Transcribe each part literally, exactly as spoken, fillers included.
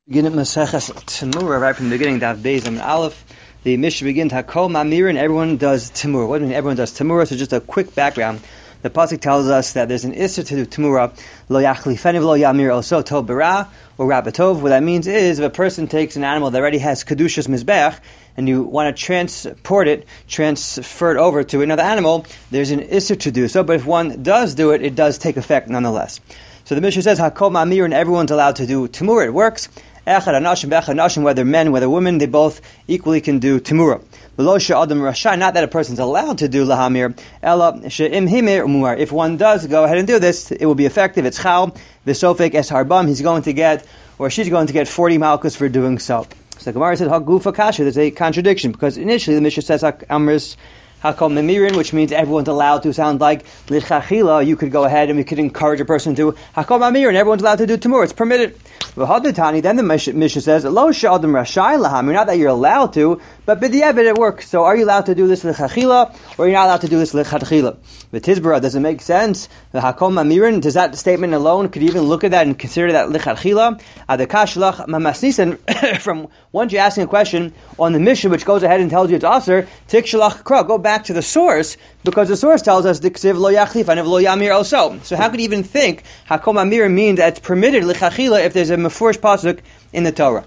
Begin at Maseches Temura right from the beginning. Daf Beis Amud Aleph. The Mishnah begins Hakol Mamir, and everyone does Temura. What do you mean everyone does Temura? So just a quick background. The pasuk tells us that there's an issur to do Temura. Lo yachlifeni v'lo yamir oso tov bara or rabatov. What that means is if a person takes an animal that already has kedushas mizbech and you want to transport it, transfer it over to another animal, there's an issur to do so. But if one does do it, it does take effect nonetheless. So the Mishnah says Hakol Mamir, and everyone's allowed to do Temura. It works. Echad anashim v'echad anashim, whether men, whether women, they both equally can do Temura. V'lo she'adam rashai, not that a person's allowed to do lahamir, ela she'im himir umar. If one does go ahead and do this, it will be effective. It's chal v'sofek es harbam. He's going to get, or she's going to get forty malchus for doing so. So the Gemara said hagufa kasha. There's a contradiction because initially the Mishnah says amris Hakol Memirin, which means everyone's allowed to. Sound like Lichachila, you could go ahead and we could encourage a person to Hakol Memirin, everyone's allowed to do Temura, it's permitted. Then the Mishnah says, Lo Sha'adim Rashai Lahamir, not that you're allowed to, but B'di'evit it works. So are you allowed to do this Lichachila, or are you not allowed to do this Lichatchila? The Tizbara, does it make sense? The Hakol Memirin, does that statement alone, could you even look at that and consider that Lichatchila? Adakashlach Mamasnisan, from once you're asking a question on the Mishnah, which goes ahead and tells you it's Aser, Tikshalach Kra, go back to the source, because the source tells us Diksiv lo yachlif and lo yamir also. So how could you even think Hakol Mamir means that it's permitted Lichachila if there's a Mefurish pasuk in the Torah?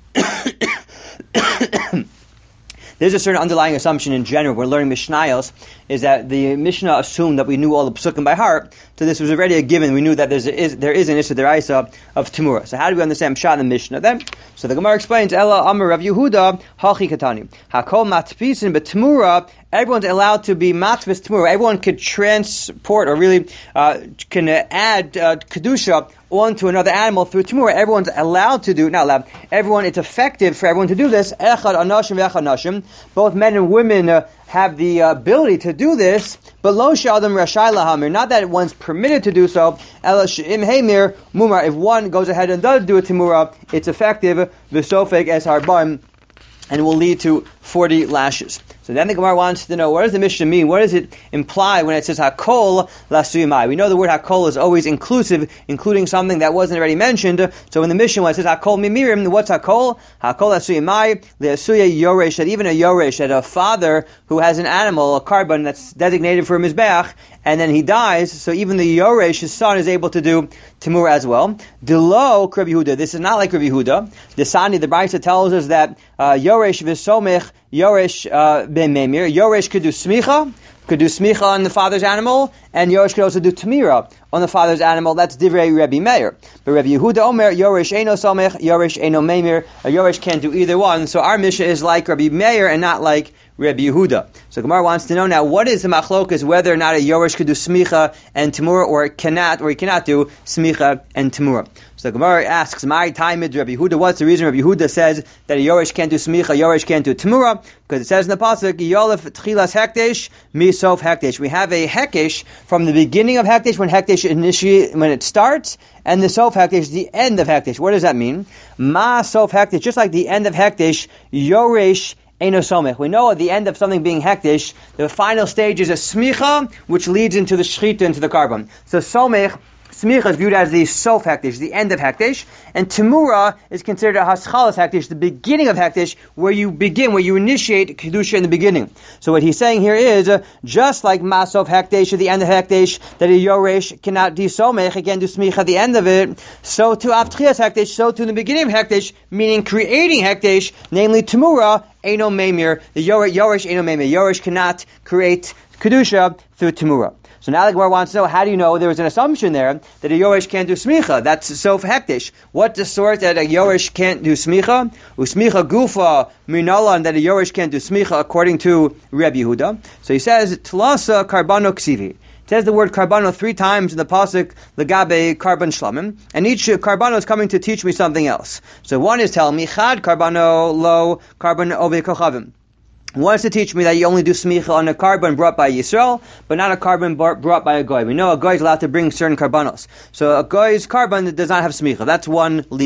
There's a certain underlying assumption in general. We're learning Mishnayos, is that the Mishnah assumed that we knew all the psukim by heart, so this was already a given. We knew that there's a, is, there is an Issa Deraisa of Temura. So how do we understand Pshat in the Mishnah then? So the Gemara explains, Ela Amar Rav Yehuda, Hachi Katani. Hakol Matpisin, but Temura, everyone's allowed to be matvis Temura. Everyone could transport, or really uh, can uh, add uh, Kedusha onto another animal through Temura. Everyone's allowed to do, not allowed, everyone, it's effective for everyone to do this. Echad Anashim V'echad Anashim. Both men and women uh, have the uh, ability to do this, but Lo Sha'adam Rashai Lahamir, not that one's permitted to do so. Ela She'im Heimir Mumar, if one goes ahead and does do a Temura, it's effective, V'sofek es harbam, and will lead to forty lashes. So then the Gemara wants to know, what does the Mishnah mean? What does it imply when it says Hakol Lasuyimai? We know the word Hakol is always inclusive, including something that wasn't already mentioned. So in the Mishnah when it says Hakol Mimirim, what's Hakol? Hakol Lasuyimai, Leasuya Yoresh, that even a Yoresh, that a father who has an animal, a carbon that's designated for a Mizbeach, and then he dies, so even the Yoresh, his son, is able to do Temura as well. Delo Rabbi Yehuda, this is not like Rabbi Yehuda. The Sani, the Brisa tells us that uh, Yoresh v'somech, Yoresh uh, ben Memir, Yoresh could do smicha, could do smicha on the father's animal, and Yoresh could also do Temira on the father's animal. That's Divrei Rabbi Meir. But Rabbi Yehuda Omer, Yoresh Eino Somech, Yoresh Eino Memir, a Yoresh can't do either one. So our Mishnah is like Rabbi Meir and not like Rabbi Yehuda. So Gemara wants to know now, what is the machlokas, whether or not a Yoresh could do smicha and Temura, or cannot, or he cannot do smicha and Temura. So the Gemara asks, my time is Rabbi Yehuda. What's the reason Rabbi Yehuda says that a Yoresh can't do smicha, Yoresh can't do Temura? Because it says in the pasuk, Yolef tchilas hekdesh, misof hekdesh. We have a hekesh from the beginning of hekdesh, when hekdesh initiate, when it starts, and the sof hekdesh, the end of hekdesh. What does that mean? Ma sof hekdesh, just like the end of hekdesh, Yoresh Eino Somech. We know at the end of something being hekdesh, the final stage is a smicha, which leads into the shchita, into the carbon. So Somech, smicha is viewed as the sof hekdesh, the end of hekdesh, and Temura is considered a haschalas hekdesh, the beginning of hekdesh, where you begin, where you initiate kedusha in the beginning. So what he's saying here is, uh, just like masof hekdesh at the end of hekdesh, that a yoresh cannot do somech, he can do smicha at the end of it, so to avtchias hekdesh, so to the beginning of hekdesh, meaning creating hekdesh, namely Temura, Eino Memir, the yoresh, yoresh Eino Memir, yoresh cannot create kedusha through Temura. So now the Gemara wants to know, how do you know there was an assumption there that a Yoresh can't do smicha? That's so hektish. What's the source that a Yoresh can't do smicha? Usmicha gufa minalan, that a Yoresh can't do smicha according to Rabbi Yehuda. So he says, Tlasa karbano ksivi. It says the word karbano three times in the pasuk legabe karban shlamim, and each karbano is coming to teach me something else. So one is telling me chad karbano lo karban ove kochavim. One is to teach me that you only do smicha on a carbon brought by Yisrael, but not a carbon brought by a goy. We know a goy is allowed to bring certain carbonos. So a goy's carbon does not have smicha. That's one limud.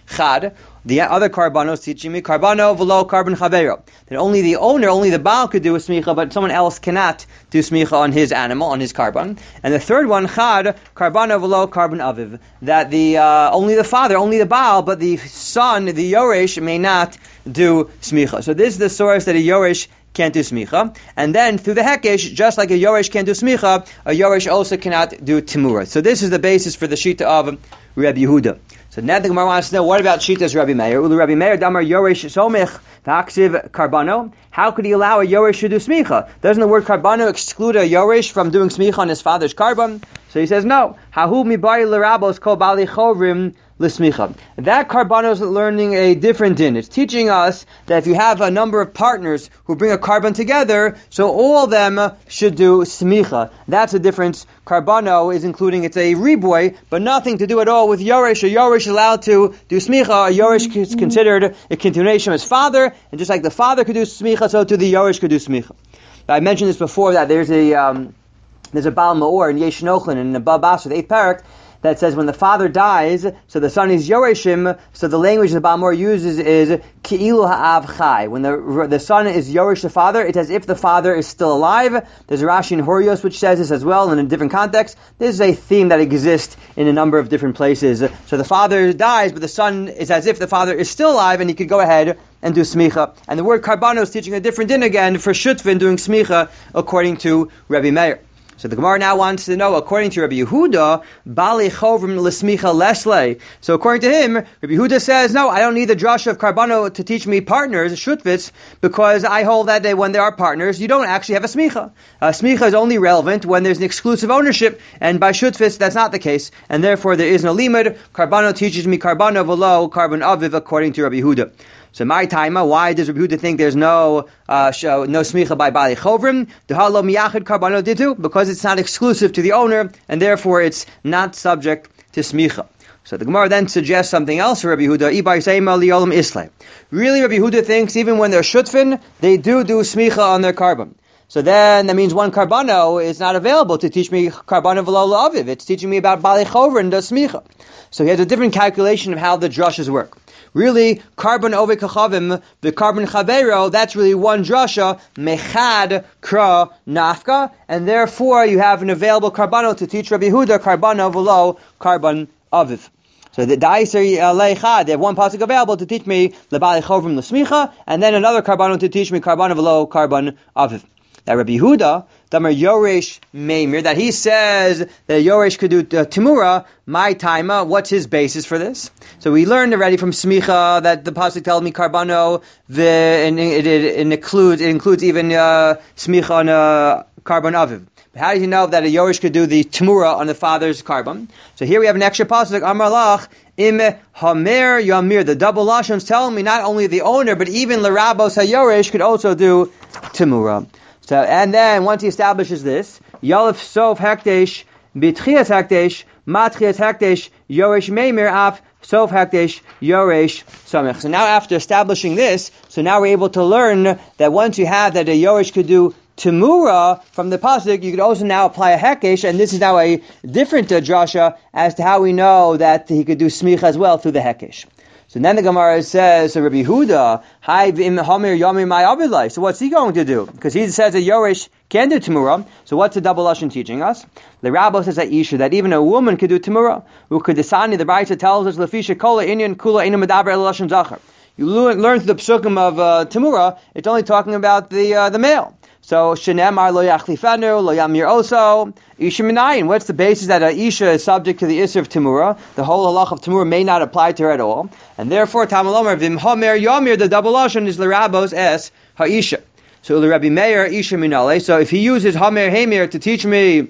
Chad. The other karbanos teaching me karbano v'lo karban chavero. That only the owner, only the baal could do a smicha, but someone else cannot do smicha on his animal, on his karban. And the third one, chad, karbano v'lo karban aviv. That the uh, only the father, only the baal, but the son, the yoresh, may not do smicha. So this is the source that a yoresh can't do smicha. And then through the hekesh, just like a yoresh can't do smicha, a yoresh also cannot do timura. So this is the basis for the shita of Rabbi Yehuda. So now the Gemara wants to know, what about Shitas Rabbi Meir? Ulu Rabbi Meir damar yoresh somich v'aksiv karbano. How could he allow a yoresh to do smicha? Doesn't the word karbano exclude a yoresh from doing smicha on his father's karban? So he says no. Hahu mibai l'rabos kol bali chovrim l'smicha. That karbano is learning a different din. It's teaching us that if you have a number of partners who bring a karban together, so all of them should do smicha. That's a difference. Karbano is including, it's a riboy, but nothing to do at all with yoresh. A yoresh is allowed to do smicha. A yoresh is considered a continuation of his father, and just like the father could do smicha, so too the yoresh could do smicha. I mentioned this before, that there's a um, there's a Baal Ma'or in Yesh Nochlin in the Bab Basra, the eighth parak, that says when the father dies, so the son is yoreshim, so the language the Baal Ma'or uses is ki'ilu ha'av chai. When the the son is yoresh the father, it's as if the father is still alive. There's a Rashi in Horios which says this as well in a different context. This is a theme that exists in a number of different places. So the father dies, but the son is as if the father is still alive, and he could go ahead and do smicha. And the word karbano is teaching a different din again for shutvin doing smicha according to Rabbi Meir. So the Gemara now wants to know, according to Rabbi Yehuda, Bali Chovrim L'Smicha Lesle. So according to him, Rabbi Yehuda says, no, I don't need the drush of Karbano to teach me partners, shutvitz, because I hold that they, when there are partners, you don't actually have a smicha. Uh, smicha is only relevant when there's an exclusive ownership, and by shutvitz, that's not the case, and therefore there is no limud. Karbano teaches me Karbano v'lo, Karban aviv, according to Rabbi Yehuda. So my taima, why does Rabbi Yehuda think there's no uh, show, no smicha by Bali Chovrim? Dehalo miyachid karbano ditu, because it's not exclusive to the owner, and therefore it's not subject to smicha. So the Gemara then suggests something else for Rabbi Yehuda. Ibai seima liolam islay. Really, Rabbi Yehuda thinks even when they're shutvin, they do do smicha on their karban. So then that means one karbano is not available to teach me karbano v'lo aviv. It's teaching me about Bali Chovrim the smicha. So he has a different calculation of how the drushes work. Really, carbon ove kachavim, the carbon chavero, that's really one drasha, mechad kra nafka, and therefore you have an available karbano to teach Rabbi Yehuda, karbano v'lo, carbon aviv. So the daiser leichad, they have one pasuk available to teach me lebali chovrim l'smicha, and then another karbano to teach me karbano v'lo, carbon aviv. That Rabbi Yehuda, Damar Yoresh Meimir, that he says that Yoresh could do uh, Timura, my taima, what's his basis for this? So we learned already from Smicha that the pasuk tells me Karbano, the, and it, it, it includes it includes even uh, Smicha on uh, Karban Aviv. But how do you know that a Yoresh could do the Timura on the father's Karban? So here we have an extra pasuk, Amar Lach, Im Hamer Yamir, the double lashons tell me not only the owner, but even L'Rabos HaYoresh could also do Timura. So, and then once he establishes this, Yalef Sof Hekdesh, Bitchias Hekdesh, Matchias Hekdesh, Yoresh Meimir Af, Sof Hekdesh, Yoresh Samech. So now after establishing this, so now we're able to learn that once you have that a Yoresh could do Timura from the pasuk, you could also now apply a Hekesh, and this is now a different uh, drasha as to how we know that he could do Smicha as well through the Hekesh. So then the Gemara says, so Rabbi Yehuda, Hi v'im hamir yamir my avidlai. So what's he going to do? Because he says that Yoresh can do Timura. So what's the double lashon teaching us? The Rabbi says that Isha, that even a woman could do Timura. Ukudisani, the Brayta tells us, Lefisha kola inyan kula inu medaber el lashon zachar. You learn, learn through the psukim of uh, Timura, it's only talking about the uh, the male. So shenemar lo yachlifenu lo yamir oso isha minayin. What's the basis that a isha is subject to the isser of Timura? The whole halach of Timura may not apply to her at all, and therefore Tamalomer vim hamer yamir. The double lashon is l'rabos es ha'isha. So l'Rabbi Meir isha minale. So if he uses hamer hamir to teach me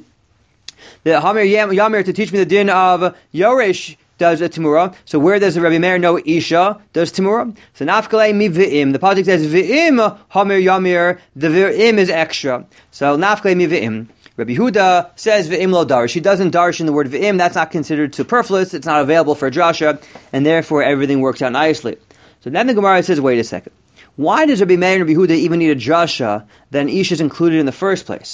the hamer yamir to teach me the din of Yoresh does a Timura. So where does the Rabbi Meir know Isha does Timura? So nafkalei mi v'im. The pasuk says v'im hamer yamir. The v'im is extra. So nafkalei mi v'im. Rabbi Yehuda says v'im lo darish. He doesn't darish in the word v'im. That's not considered superfluous. It's not available for a drasha, and therefore everything works out nicely. So then the Gemara says, wait a second. Why does Rabbi Meir and Rabbi Yehuda even need a drasha that Isha is included in the first place?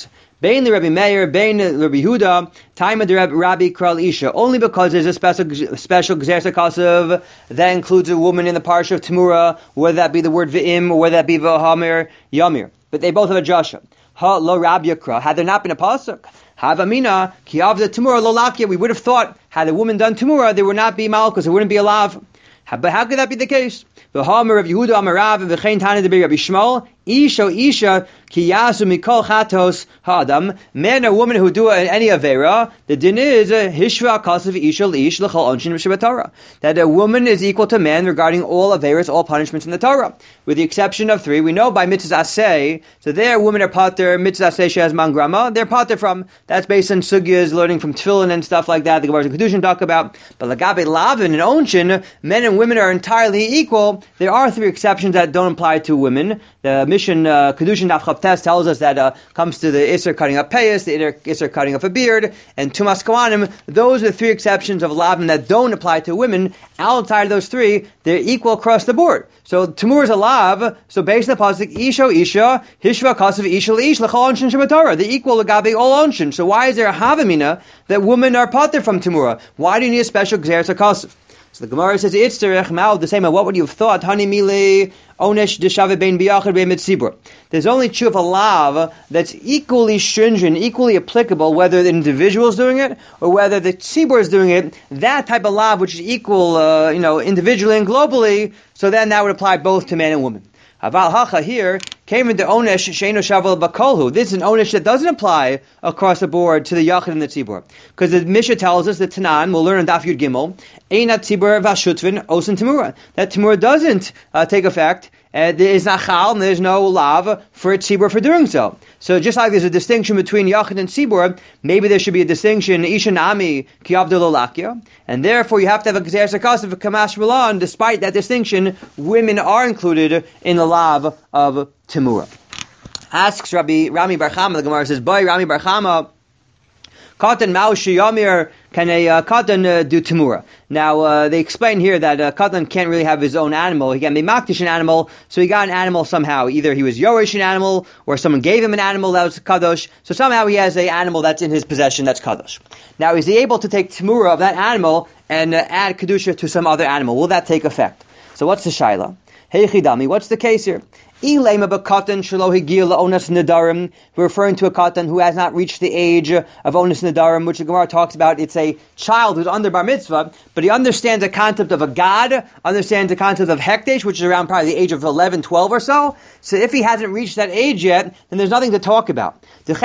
Bein Rabbi Meir, Bein Rabbi Huda, time of the Rabbi Kral Isha. Only because there's a special special Gzeres HaKasav that includes a woman in the parsha of Tamura, whether that be the word V'im or whether that be V'hamir, Yamir. But they both have a Joshua. Ha lo Rabbi Yakra. Had there not been a pasuk, Havamina ki avda Tamura lo lakia. We would have thought had a woman done Tamura, there would not be Malchus, there wouldn't be a lav. But how could that be the case? V'hamir of Yehuda Amarav and v'chein Tana de Rabbi Shmuel. Isha Isha ki yasu mikol chatos ha'adam. Man or woman who do any avera, the din is hishva kasav isha liish l'chol onshin b'shabbat Torah. That a woman is equal to man regarding all averas, all punishments in the Torah, with the exception of three. We know by mitzvah aseh. So there, women are pater mitzvah aseh she has mangrama. They're pater from. That's based on sugyas, learning from tefillin and stuff like that. The Gemara and Kedushin talk about. But lagabe lavin and onshin, men and women are entirely equal. There are three exceptions that don't apply to women. The mission uh, Kedushin Daf Chavtes tells us that uh, comes to the Isser cutting up payas, the Isser cutting off a beard, and Tumas Kohanim. Those are the three exceptions of lavin that don't apply to women. Outside of those three, they're equal across the board. So Tamur is a lav. So based on the pasuk, Isha Isha Hishva Kasav Isha Leish L'chol Onshin Shabbat Torah. They're equal Lagabe all Onshin. So why is there a havamina that women are pater from Tamura? Why do you need a special Gzeres HaKasav? So the Gemara says, "It's the the same. What would you have thought? Hani mile onesh deshave bein biyachad bein mitzibur." There's only two of a lav that's equally stringent, equally applicable, whether the individual is doing it or whether the tzibur is doing it. That type of lav, which is equal, uh, you know, individually and globally. So then that would apply both to man and woman. Haval hacha here came into onesh sheino shavel bakolhu. This is an onesh that doesn't apply across the board to the yachid and the tzibur, because the Mishnah tells us that Tanan, we'll learn in Daf Yud Gimel, einat tzibur vashutvin osin tamura. That tamura doesn't uh, take effect. Uh, there is not chal, and there is no lav for tzibur for doing so. So just like there's a distinction between yachid and tzibur, maybe there should be a distinction isha nami ki avdu lo lakia, and therefore you have to have a gzeres hakasav of kamash milan. Despite that distinction, women are included in the lav of Tamura. Asks Rabbi Rami Bar Chama, the Gemara says, "Boy, Rami Bar Chama, katan maushi yamir, can a uh, katan uh, do Tamura?" Now uh, they explain here that a uh, katan can't really have his own animal. He can be makdish an animal, so he got an animal somehow. Either he was yorish an animal, or someone gave him an animal that was kadosh. So somehow he has an animal that's in his possession that's kadosh. Now is he able to take Tamura of that animal and uh, add kedusha to some other animal? Will that take effect? So what's the shaila? Hey chidami, what's the case here? We're referring to a katan who has not reached the age of onis nadarim, which the Gemara talks about. It's a child who's under bar mitzvah, but he understands the concept of a god, understands the concept of hekdesh, which is around probably the age of eleven, twelve or so. So if he hasn't reached that age yet, then there's nothing to talk about. The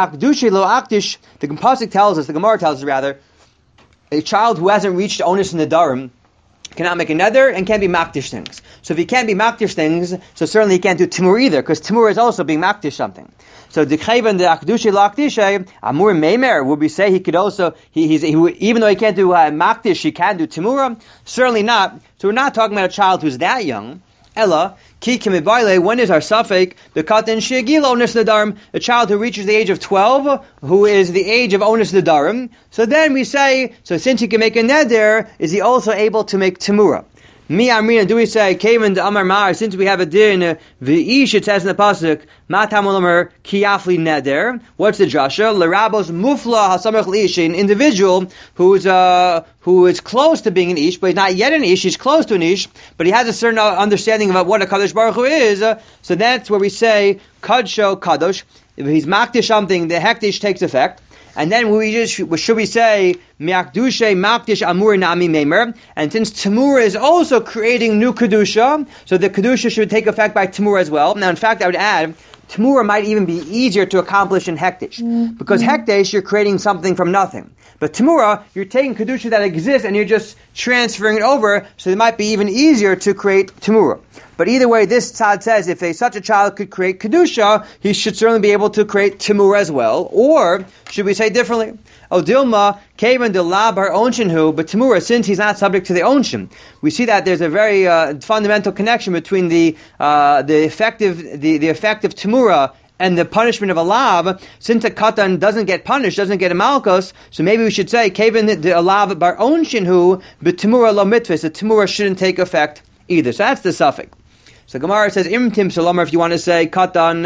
Pasuk tells us, the Gemara tells us rather, a child who hasn't reached onis nadarim cannot make a neder and can't be makdish things. So if he can't be makdish things, so certainly he can't do timur either, because timur is also being makdish something. So the chayvan the akdushe lakdishe amur meimer, would we say he could also he he's he, even though he can't do uh, makdish, he can do timura? Certainly not. So we're not talking about a child who's that young. Ella ki kimibayle. When is our suffix the katan shegil onis nadarim? A child who reaches the age of twelve, who is the age of onis nadarim. So then we say, so since he can make a neder, is he also able to make timura? Mi amrina, do we say kaven de amar mar? Since we have a din v'ish, it says in the pasuk matamol amar kiyafli neder. What's the drasha? L'rabos mufla hasamach liish, an individual who's uh who is close to being an ish, but he's not yet an ish. He's close to an ish, but he has a certain understanding about what a kadosh baruch hu is. Uh, so that's where we say kadsho kadosh. If he's makdish something, the hekdish takes effect. And then we just should we say miakdushe makdish amur nami memer, and since Tamura is also creating new kedusha, so the kedusha should take effect by Tamura as well. Now, in fact, I would add Tamura might even be easier to accomplish in hekdesh, mm-hmm. because hekdesh you're creating something from nothing, but Tamura you're taking kedusha that exists and you're just transferring it over, so it might be even easier to create Tamura. But either way, this tzad says if a, such a child could create kedusha, he should certainly be able to create timur as well. Or should we say differently? Odilma kaven de la bar onshinhu, but timur, since he's not subject to the onshin, we see that there's a very uh, fundamental connection between the uh, the effective the the effect of timura and the punishment of a lav. Since a katan doesn't get punished, doesn't get a malchus, so maybe we should say kaven de lav bar onshinhu, but timura lo mitzvah. The timura shouldn't take effect either. So that's the suffix. So Gemara says, Im tim salomar, if you want to say, katan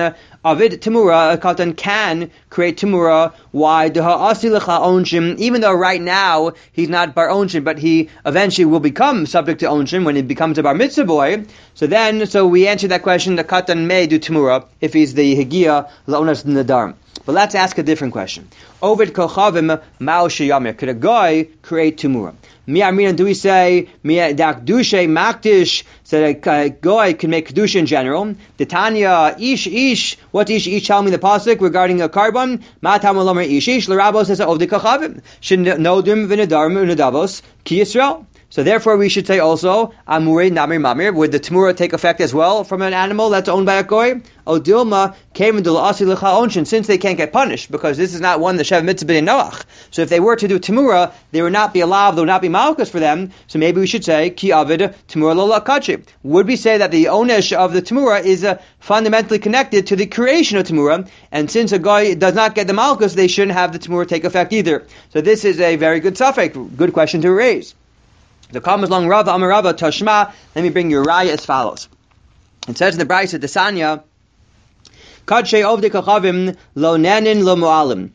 Avid Timura, a katan can create Timura. Why? Even though right now he's not bar onshin, but he eventually will become subject to onshin when he becomes a bar mitzvah boy. So then, so we answer that question, the katan may do Timura if he's the Higia La'onas Nadar. But let's ask a different question. Ovid Kochavim Mao Sheyamir. Could a guy create Timura? Mi'amina, do we say Mi'adakdushe Makdish, so that a guy can make Kedusha in general? The Tanya Ish Ish, what Ish Ish tell me the pasuk regarding a carbon? Ma'atam Alomer Ish Ish, L'Rabos says Ovdi Kochavim. Shenodim V'nedarim Unadavos Ki Yisrael. So therefore we should say also, Amurei Namir Mamir, would the Tamura take effect as well from an animal that's owned by a goy? Odilma came into Asi L'cha Onshin, since they can't get punished, because this is not one the Shev Mitzvah in Noach. So if they were to do Tamura, they would not be allowed, there would not be Malchus for them, so maybe we should say, Ki Avid Tamura Lo Lakachi. Would we say that the Onesh of the Tamura is uh, fundamentally connected to the creation of Tamura, and since a guy does not get the Malchus, they shouldn't have the Tamura take effect either. So this is a very good suffix, good question to raise. The comes along Rava Amar Rava Tashma. Let me bring your raya as follows. It says in the Brayso Desanya, Kadshe Ovdi Kachavim Lo Nanin Lo Mu'alim.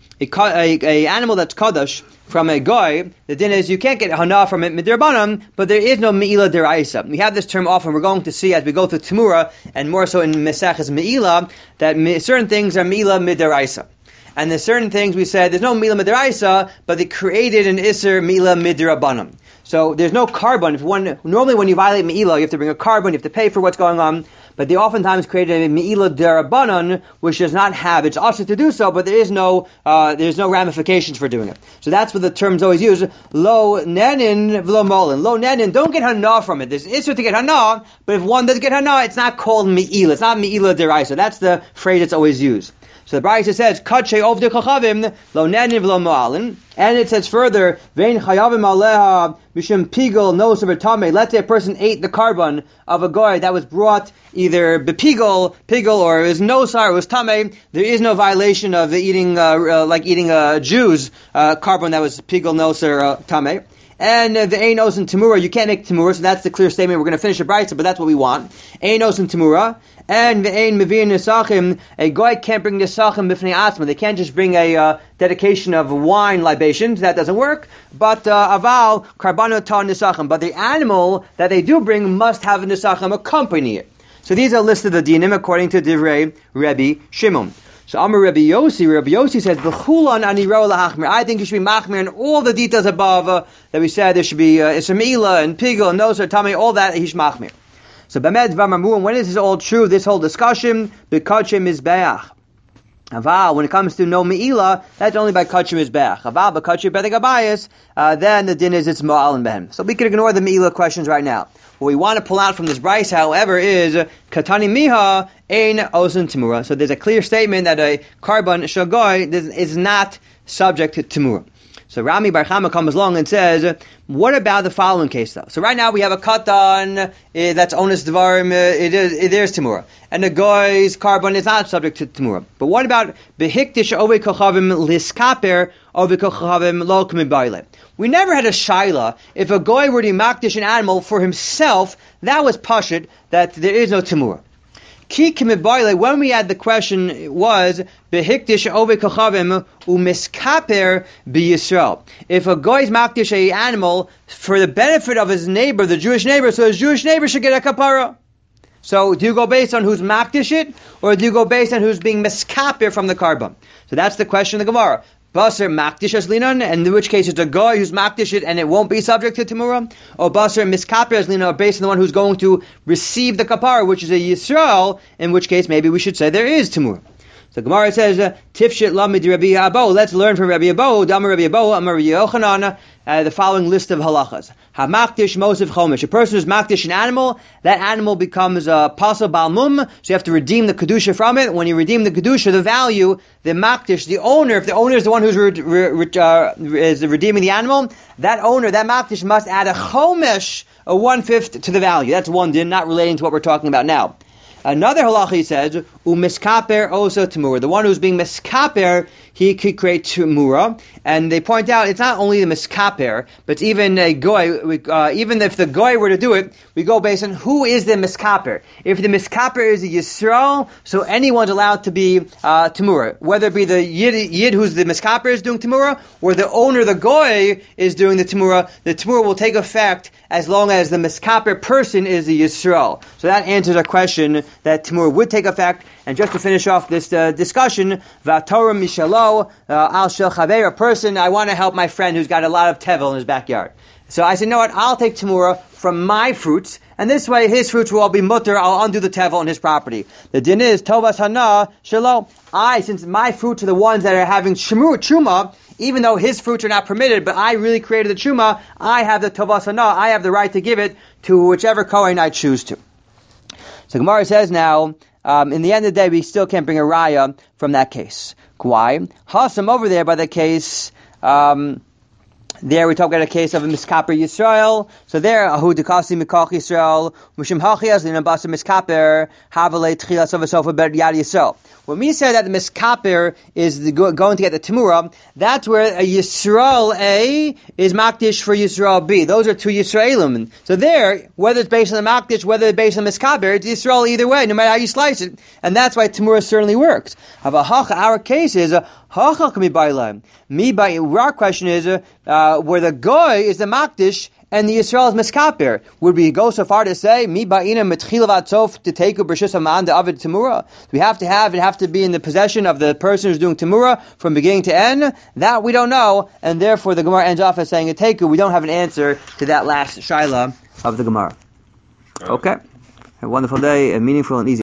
A animal that's Kaddish from a guy, the din is you can't get hana from it midirbanan, but there is no meila deraisa. We have this term often. We're going to see as we go through Tamura, and more so in Meseches Meila, that certain things are meila mideraisa. And there's certain things we said there's no meila mideraisa, but they created an iser meila midirabanan. So there's no carbon. If one normally when you violate meila, you have to bring a carbon, you have to pay for what's going on. But they oftentimes created a meila derabanan, which does not have. It's also to do so, but there is no uh, there's no ramifications for doing it. So that's what the term's always used. Lo nenin v'lo molin. Lo nenin. Don't get hana from it. There's issur to get hana, but if one does get hana, it's not called meila. It's not meila deraisa. That's the phrase that's always used. So the Brayso says, Kadshe Ovdi Kachavim Lo nenin v'lo mo'alin. And it says further, Vein chayavim aleha mishum pigel nos tame. Let's say a person ate the carbon of a goy that was brought either bepigel, pigel, or it was nosar, it was tame. There is no violation of eating, uh, uh, like eating a Jew's uh, carbon that was pigel, nosar, uh, tame. And uh, the Einos and Tamura, you can't make Tamura, so that's the clear statement. We're going to finish the Brayso, but that's what we want. Einos and Tamura. And the Ein Mevin Nisachim, a guy can't bring Nisachim Bifnei Asma. They can't just bring a uh, dedication of wine libations. That doesn't work. But uh, Aval, Karbano Ta Nisachim. But the animal that they do bring must have a Nisachim accompany it. So these are listed the dinim according to Divrei Rebbe Shimon. So Amar Rebbe Yossi, Rebbe Yossi says, B'chulan ani ro lahachmir. I think you should be machmir in all the details above uh, that we said. There should be uh, Isma'ila and Pigel and Nosar, Tami, all that, he's machmir. So B'med V'amamu, and when is this all true, this whole discussion? B'kachim Mizbeach. Aval, when it comes to no me'ila, that's only by kachim Mizbeach. Aval, b'kachim Bedek Abayis, uh, then the din is it's Ma'al Ben. So we can ignore the me'ila questions right now. What we want to pull out from this Brayso, however, is Katani Miha Ein Ozen Tamura. So there's a clear statement that a carbon shagoy is not subject to Tamura. So Rami Bar Chama comes along and says, what about the following case though? So right now we have a katan uh, that's onus dvarim, uh, it is it is Tamura, and the guy's carbon is not subject to Tamura. But what about behiktish ove kochavim liskaper ove kochavim lo k'mibayle? We never had a shaila. If a guy were to makdish an animal for himself, that was pashut, that there is no Tamura. Ki k'mibayle, when we had the question was behiktish ove kochavim umiskaper b'Yisrael. If a guy is makdish a animal for the benefit of his neighbor, the Jewish neighbor, so his Jewish neighbor should get a kapara. So do you go based on who's makdish it, or do you go based on who's being miskaper from the carbon? So that's the question of the Gemara. Basar makdish as linan, and in which case it's a guy who's makdish it and it won't be subject to Tamura, or basar miskaper as linan, based on the one who's going to receive the kapara, which is a Yisrael, in which case maybe we should say there is Tamura. So Gemara says, Tifshit lamid Rabbi Abo. Let's learn from Rabbi Abo. Dama Rabbi Abo, Amar Rabbi Yochanan, uh, the following list of halachas. Hamakdish Mosif Chomish. A person who's makdish an animal, that animal becomes a pasal balmum, so you have to redeem the kedusha from it. When you redeem the kedusha, the value, the makdish, the owner, if the owner is the one who's re- re- re- uh, is redeeming the animal, that owner, that makdish must add a chomish, a one-fifth to the value. That's one din, not relating to what we're talking about now. Another halacha he says, umiskaper also tamura. The one who's being miskaper, he could create tamura. And they point out it's not only the miskaper, but even a goy. We, uh, even if the goy were to do it, we go based on who is the miskaper. If the miskaper is a Yisrael, so anyone's allowed to be uh, tamura, whether it be the yid, yid who's the miskaper is doing tamura, or the owner, the goy, is doing the tamura. The tamura will take effect as long as the miskaper person is a Yisrael. So that answers our question that tamura would take effect. And just to finish off this uh, discussion, v'atorah mishalo al shel chaver, a person, I want to help my friend who's got a lot of tevel in his backyard. So I said, you know what, I'll take tamura from my fruits, and this way his fruits will all be mutter, I'll undo the tevel on his property. The din is, tovas hana shelo, I, since my fruits are the ones that are having shemur, truma, even though his fruits are not permitted, but I really created the truma, I have the tovas hana, I have the right to give it to whichever kohen I choose to. So Gemara says now, um, in the end of the day, we still can't bring a raya from that case. Why? Hasam over there by the case, um, there we talk about a case of a miskaper Yisrael. So there, ahu dekasi mikach Yisrael, mushim hachias linabasa miskaper, havale tchilas of a sofa ber yad Yisrael. When we say that the miskaper is the, go, going to get the tamura, that's where a Yisrael A is makdish for Yisrael B. Those are two Yisraelim. So there, whether it's based on the makdish, whether it's based on the miskaper, it's Yisrael either way, no matter how you slice it. And that's why tamura certainly works. Our case is a hacha can be bailam. Me by our question is uh, uh, where the goy is the makdish and the Yisrael is miskaper. Would we go so far to say mi ba'ina mitchila vatzof to take a brishus haman the avid tamura? We have to have it have to be in the possession of the person who's doing tamura from beginning to end. That we don't know, and therefore the Gemara ends off as saying a teku. We don't have an answer to that last shaila of the Gemara. Okay, have a wonderful day, and meaningful and easy.